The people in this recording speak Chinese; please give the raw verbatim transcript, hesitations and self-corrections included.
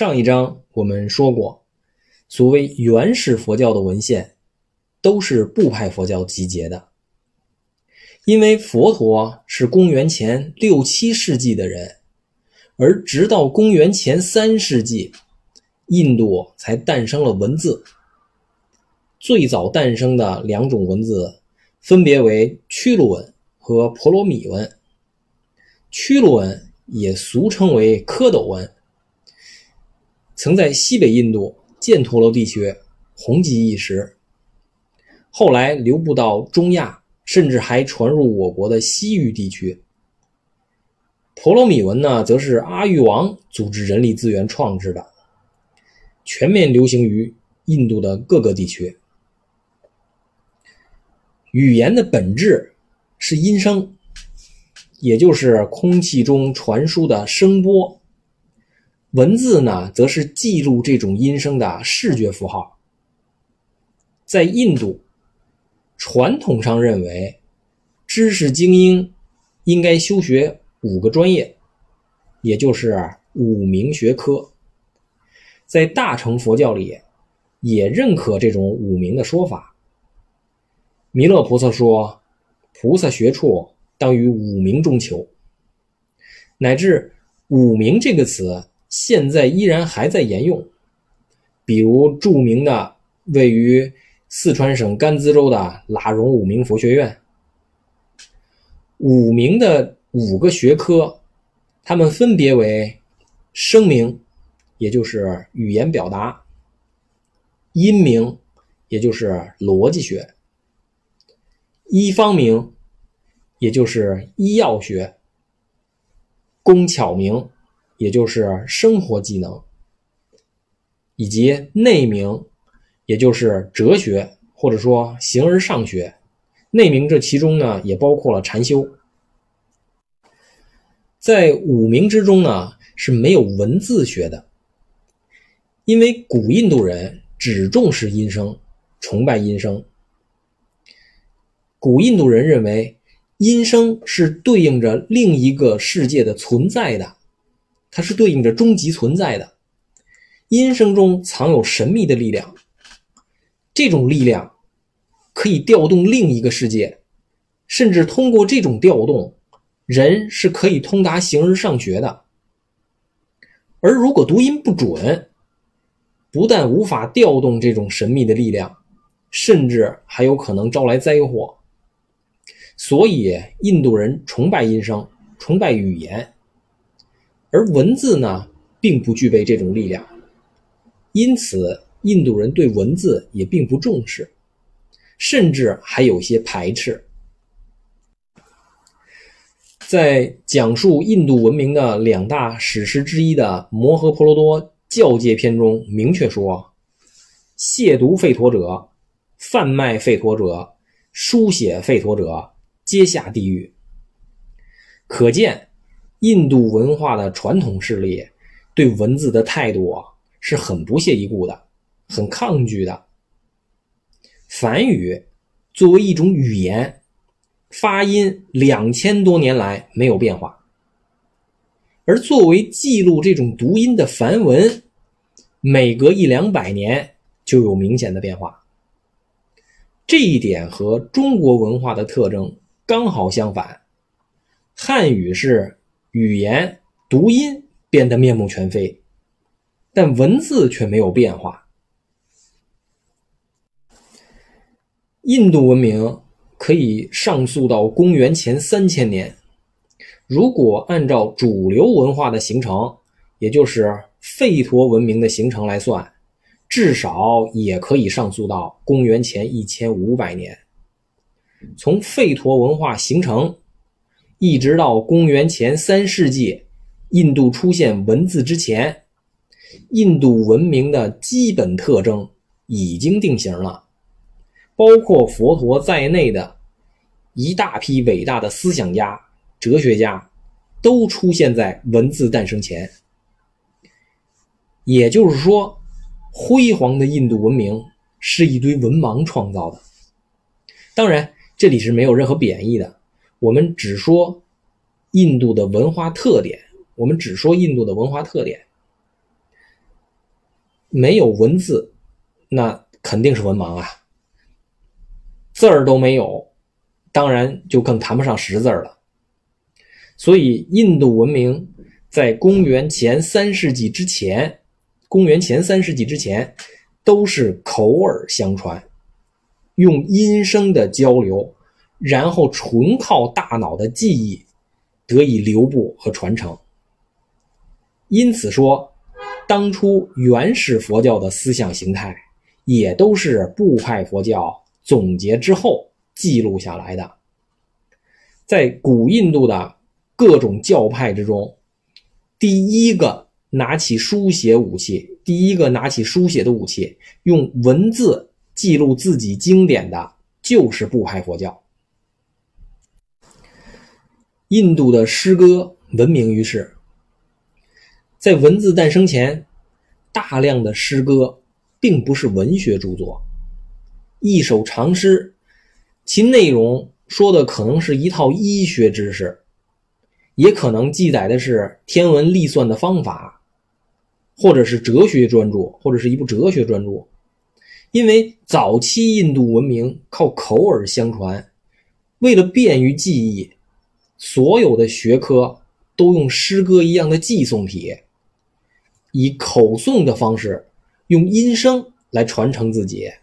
上一章我们说过，所谓原始佛教的文献都是部派佛教集结的。因为佛陀是公元前六七世纪的人，而直到公元前三世纪，印度才诞生了文字。最早诞生的两种文字分别为屈卢文和婆罗米文。屈卢文也俗称为蝌蚪文，曾在西北印度犍陀罗地区红极一时，后来流布到中亚，甚至还传入我国的西域地区。婆罗米文呢，则是阿育王组织人力资源创制的，全面流行于印度的各个地区。语言的本质是音声，也就是空气中传输的声波。文字呢，则是记录这种音声的视觉符号。在印度，传统上认为知识精英应该修学五个专业，也就是五明学科。在大乘佛教里也认可这种五明的说法。弥勒菩萨说，菩萨学处当于五明中求，乃至五明这个词现在依然还在沿用。比如著名的位于四川省甘孜州的喇荣五明佛学院。五明的五个学科，它们分别为声明，也就是语言表达；音明，也就是逻辑学；医方明，也就是医药学；工巧明，也就是生活技能；以及内明，也就是哲学，或者说形而上学。内明这其中呢，也包括了禅修。在五明之中呢，是没有文字学的，因为古印度人只重视音声，崇拜音声。古印度人认为音声是对应着另一个世界的存在的，它是对应着终极存在的。音声中藏有神秘的力量，这种力量可以调动另一个世界，甚至通过这种调动，人是可以通达形而上学的。而如果读音不准，不但无法调动这种神秘的力量，甚至还有可能招来灾祸。所以印度人崇拜音声，崇拜语言，而文字呢，并不具备这种力量。因此印度人对文字也并不重视，甚至还有些排斥。在讲述印度文明的两大史诗之一的《摩诃婆罗多教戒篇》中明确说，亵渎吠陀者、贩卖吠陀者、书写吠陀者皆下地狱。可见印度文化的传统势力对文字的态度是很不屑一顾的，很抗拒的。梵语作为一种语言，发音两千多年来没有变化，而作为记录这种读音的梵文，每隔一两百年就有明显的变化。这一点和中国文化的特征刚好相反。汉语是语言读音变得面目全非，但文字却没有变化。印度文明可以上溯到公元前三千年，如果按照主流文化的形成，也就是吠陀文明的形成来算，至少也可以上溯到公元前一千五百年。从吠陀文化形成一直到公元前三世纪印度出现文字之前，印度文明的基本特征已经定型了。包括佛陀在内的一大批伟大的思想家、哲学家都出现在文字诞生前。也就是说，辉煌的印度文明是一堆文盲创造的。当然这里是没有任何贬义的，我们只说印度的文化特点，我们只说印度的文化特点。 没有文字，那肯定是文盲啊。字儿都没有，当然就更谈不上识字了。所以印度文明在公元前三世纪之前，公元前三世纪之前都是口耳相传，用音声的交流，然后纯靠大脑的记忆得以流布和传承。因此说，当初原始佛教的思想形态也都是部派佛教总结之后记录下来的。在古印度的各种教派之中，第一个拿起书写武器，第一个拿起书写的武器，用文字记录自己经典的就是部派佛教。印度的诗歌闻名于世，在文字诞生前，大量的诗歌并不是文学著作。一首长诗，其内容说的可能是一套医学知识，也可能记载的是天文历算的方法，或者是哲学专著，或者是一部哲学专著。因为早期印度文明靠口耳相传，为了便于记忆，所有的学科都用诗歌一样的记诵体，以口诵的方式，用音声来传承自己。